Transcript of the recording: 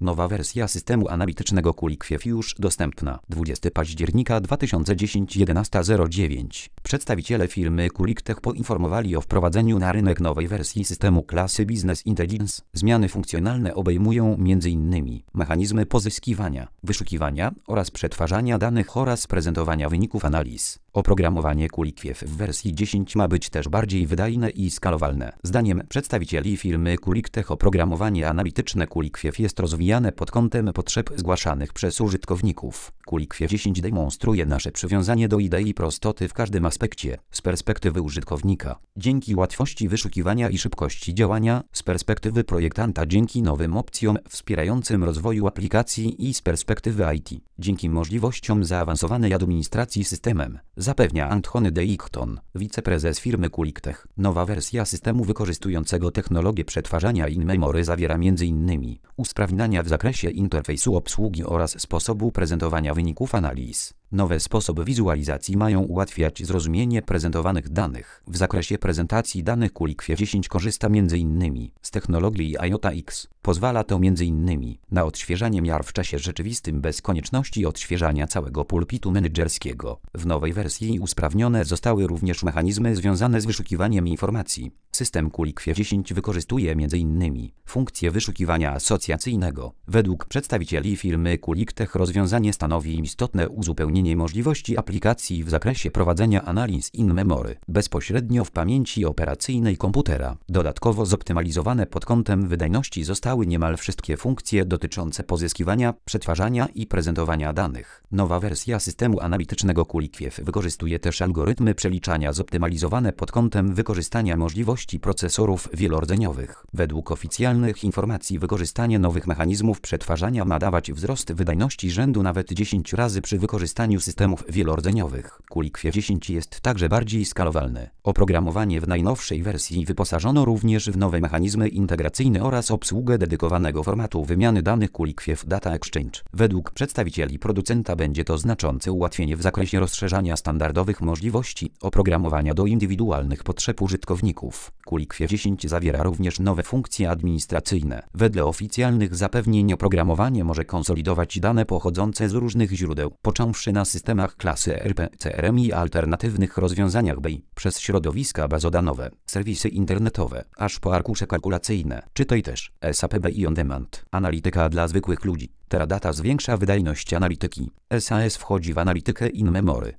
Nowa wersja systemu analitycznego QuickView już dostępna. 20 października 2010 11:09. Przedstawiciele firmy QuickTech poinformowali o wprowadzeniu na rynek nowej wersji systemu klasy Business Intelligence. Zmiany funkcjonalne obejmują m.in. mechanizmy pozyskiwania, wyszukiwania oraz przetwarzania danych oraz prezentowania wyników analiz. Oprogramowanie QuickView w wersji 10 ma być też bardziej wydajne i skalowalne. Zdaniem przedstawicieli firmy QuickTech oprogramowanie analityczne QuickView jest rozwijane pod kątem potrzeb zgłaszanych przez użytkowników. QuickView 10 demonstruje nasze przywiązanie do idei prostoty w każdym aspekcie, z perspektywy użytkownika, dzięki łatwości wyszukiwania i szybkości działania, z perspektywy projektanta dzięki nowym opcjom wspierającym rozwoju aplikacji i z perspektywy IT, dzięki możliwościom zaawansowanej administracji systemem, zapewnia Anthony Deighton, wiceprezes firmy QuickTech. Nowa wersja systemu wykorzystującego technologię przetwarzania in-memory zawiera m.in. usprawnienia w zakresie interfejsu obsługi oraz sposobu prezentowania wyników analiz. Nowe sposoby wizualizacji mają ułatwiać zrozumienie prezentowanych danych. W zakresie prezentacji danych QuickView 10 korzysta m.in. z technologii IOTA-X. Pozwala to m.in. na odświeżanie miar w czasie rzeczywistym bez konieczności odświeżania całego pulpitu menedżerskiego. W nowej wersji usprawnione zostały również mechanizmy związane z wyszukiwaniem informacji. System QuickView 10 wykorzystuje m.in. funkcję wyszukiwania asocjacyjnego. Według przedstawicieli firmy QuickTech rozwiązanie stanowi istotne uzupełnienie możliwości aplikacji w zakresie prowadzenia analiz in-memory bezpośrednio w pamięci operacyjnej komputera. Dodatkowo zoptymalizowane pod kątem wydajności zostały niemal wszystkie funkcje dotyczące pozyskiwania, przetwarzania i prezentowania danych. Nowa wersja systemu analitycznego QuickView wykorzystuje też algorytmy przeliczania zoptymalizowane pod kątem wykorzystania możliwości procesorów wielordzeniowych. Według oficjalnych informacji wykorzystanie nowych mechanizmów przetwarzania ma dawać wzrost wydajności rzędu nawet 10 razy przy wykorzystaniu systemów wielordzeniowych. QuickView 10 jest także bardziej skalowalny. Oprogramowanie w najnowszej wersji wyposażono również w nowe mechanizmy integracyjne oraz obsługę dedykowanego formatu wymiany danych QuickView Data Exchange. Według przedstawicieli producenta będzie to znaczące ułatwienie w zakresie rozszerzania standardowych możliwości oprogramowania do indywidualnych potrzeb użytkowników. QuickView 10 zawiera również nowe funkcje administracyjne. Wedle oficjalnych zapewnień oprogramowanie może konsolidować dane pochodzące z różnych źródeł, począwszy na systemach klasy ERP, CRM i alternatywnych rozwiązaniach BI, przez środowiska bazodanowe, serwisy internetowe, aż po arkusze kalkulacyjne, czytaj też SAP BI On Demand. Analityka dla zwykłych ludzi. Teradata zwiększa wydajność analityki. SAS wchodzi w analitykę in-memory.